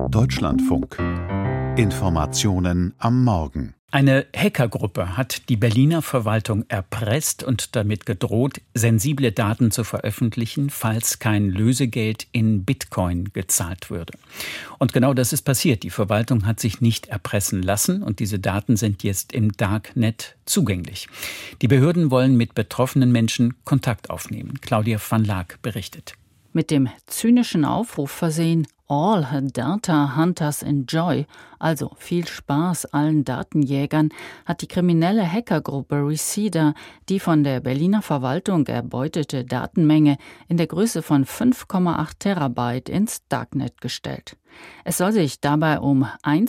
Deutschlandfunk. Informationen am Morgen. Eine Hackergruppe hat die Berliner Verwaltung erpresst und damit gedroht, sensible Daten zu veröffentlichen, falls kein Lösegeld in Bitcoin gezahlt würde. Und genau das ist passiert. Die Verwaltung hat sich nicht erpressen lassen und diese Daten sind jetzt im Darknet zugänglich. Die Behörden wollen mit betroffenen Menschen Kontakt aufnehmen. Claudia van Laak berichtet. Mit dem zynischen Aufruf versehen: All Data Hunters enjoy, also viel Spaß allen Datenjägern, hat die kriminelle Hackergruppe Reseda die von der Berliner Verwaltung erbeutete Datenmenge in der Größe von 5,8 Terabyte ins Darknet gestellt. Es soll sich dabei um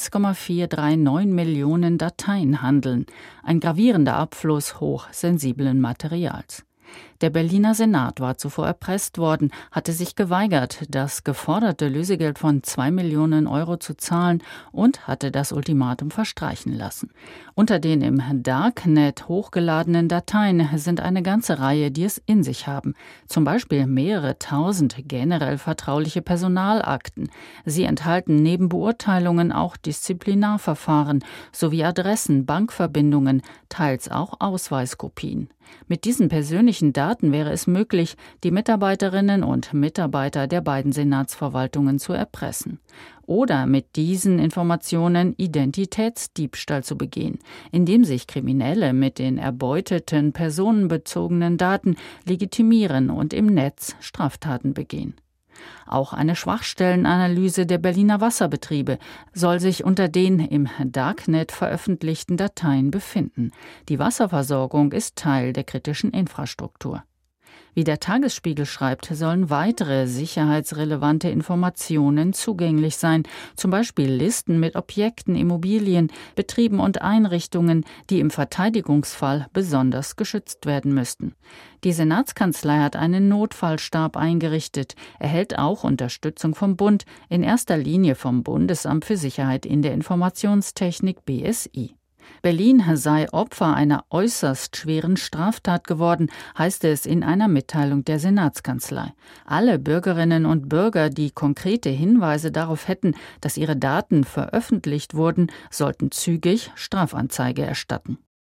1,439 Millionen Dateien handeln, ein gravierender Abfluss hochsensiblen Materials. Der Berliner Senat war zuvor erpresst worden, hatte sich geweigert, das geforderte Lösegeld von 2 Millionen Euro zu zahlen und hatte das Ultimatum verstreichen lassen. Unter den im Darknet hochgeladenen Dateien sind eine ganze Reihe, die es in sich haben. Zum Beispiel mehrere tausend generell vertrauliche Personalakten. Sie enthalten neben Beurteilungen auch Disziplinarverfahren sowie Adressen, Bankverbindungen, teils auch Ausweiskopien. Mit diesen persönlichen Daten wäre es möglich, die Mitarbeiterinnen und Mitarbeiter der beiden Senatsverwaltungen zu erpressen. Oder mit diesen Informationen Identitätsdiebstahl zu begehen, indem sich Kriminelle mit den erbeuteten personenbezogenen Daten legitimieren und im Netz Straftaten begehen. Auch eine Schwachstellenanalyse der Berliner Wasserbetriebe soll sich unter den im Darknet veröffentlichten Dateien befinden. Die Wasserversorgung ist Teil der kritischen Infrastruktur. Wie der Tagesspiegel schreibt, sollen weitere sicherheitsrelevante Informationen zugänglich sein, zum Beispiel Listen mit Objekten, Immobilien, Betrieben und Einrichtungen, die im Verteidigungsfall besonders geschützt werden müssten. Die Senatskanzlei hat einen Notfallstab eingerichtet, erhält auch Unterstützung vom Bund, in erster Linie vom Bundesamt für Sicherheit in der Informationstechnik BSI. Berlin sei Opfer einer äußerst schweren Straftat geworden, heißt es in einer Mitteilung der Senatskanzlei. Alle Bürgerinnen und Bürger, die konkrete Hinweise darauf hätten, dass ihre Daten veröffentlicht wurden, sollten zügig Strafanzeige erstatten.